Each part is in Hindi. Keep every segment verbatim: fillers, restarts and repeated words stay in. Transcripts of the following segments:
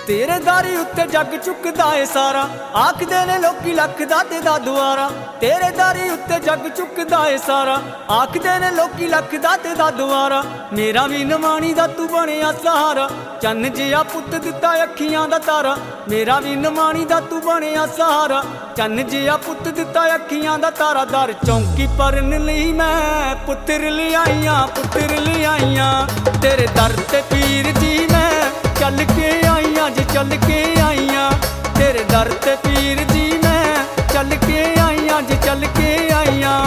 तेरे दारी उत्ते जग चुकदा है सारा, आखदे ने लोकी लख दा ते दा दुआरा। तेरे दारी उत्ते जग चुकदा है सारा, आखदे ने लोकी लख दा ते दा दुआरा। मेरा भी नमाणी दा तू बनिया सहारा, चन्न जिहा पुत्त दिता अखियां दा तारा। मेरा भी नमाणी दा तू बनिया सहारा, चन्न जिहा पुत्त दिता अखियां दा तारा। दर चौंकी परन लई मैं पुत्तर लियाइयां, पुत्तर लियाइयां। तेरे दर ते पीर जी मैं चल के आईयां जी, चल के आईयां। तेरे दर ते पीर जी मैं चल के आईयां जी, चल के आईयां।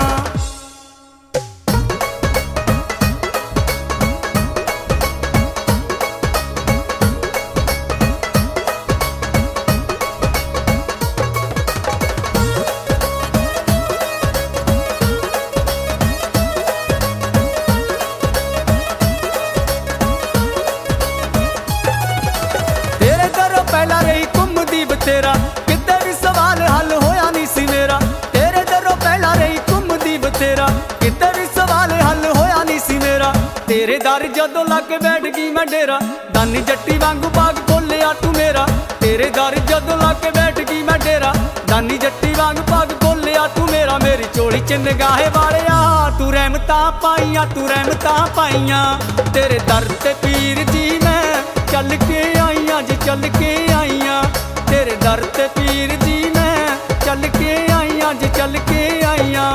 पहला रही घुमदी बतेरा, किते भी सवाल हल होया नहीं सी मेरा। तेरे दरों पहला रही घुमदी बतेरा, किते भी सवाल हल होया नहीं सी मेरा। तेरे दर जदों लग बैठ गई मैं डेरा, दानी जट्टी वांगू बाग खोलिया तू मेरा। तेरे दर जदों लग बैठ गई मैं डेरा, दानी जट्टी वांग बाग खोलिया तू मेरा। मेरी चोली च निगाहे वालिया तू रहमतां पाइयां, तू रहमतां पाइयां। तेरे दर ते पीर जी मैं चल के आईयां जी, चल के आईयां। तेरे दर ते पीर जी मैं चल के आईयां जी, चल के आईयां।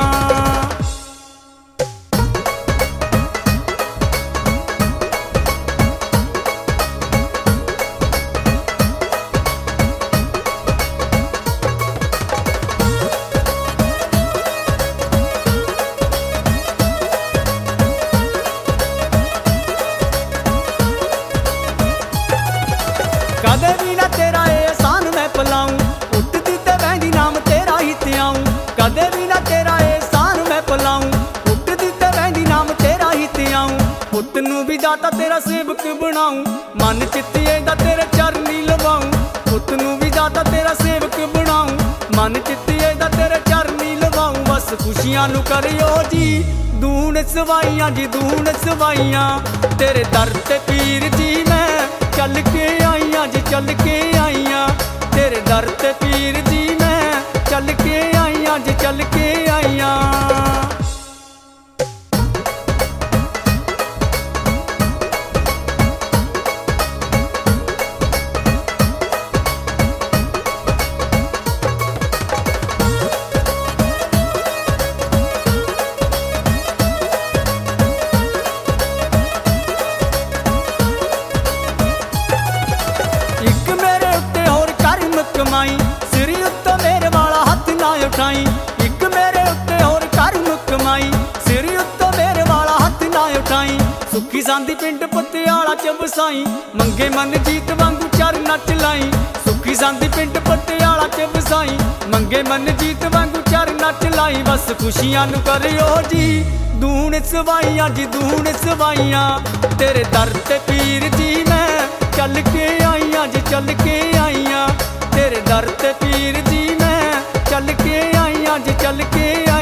कदे भी ना तेरा एहसान मैं भुलाऊं, उठदी ते बहंदी नाम तेरा ही ते आऊं। कदे भी ना तेरा एहसान मैं भुलाऊं, उठदी ते बहंदी नाम तेरा ही ते आऊं। पुत्त नूं भी दाता तेरा सेवक बनाऊं, मन चित्तिए दा तेरे चरनी लवाऊं। पुत्त नूं भी दाता तेरा सेवक बनाऊं, मन चित्तिए दा तेरे चरनी लवाऊं। बस खुशियां नूं करियो जी दून सवाइयां जी, दून सवाइयां। तेरे दर ते पीर जी मैं चल के आईयां जी, चल के आईयां। तेरे दर ते पीर जी मैं चल के आईयां जी, चल के आईयां। एक मेरे उत्ते होर कर मुकमाई, सिरी उत्ते मेरे वाला हथ ना उठाई। एक मेरे उत्ते होर कर मुकमाई, सिरी उत्ते मेरे वाला हथ ना उठाई। सुखी सांदी पिंड पटियाला च बसाई, मंगे मन जीत वांगू चरण चलाई। सुखी सांदी पिंड पटियाला च बसाई, मंगे मन जीत वांगू चरण चलाई। बस खुशियां नूं करियो जी दून सवाइयां जी, दून सवाइयां। तेरे दर ते पीर जी मैं चल के आईयां जी, चल के आईयां। तेरे दर ते पीर जी मैं चल के आईयां जी, चल के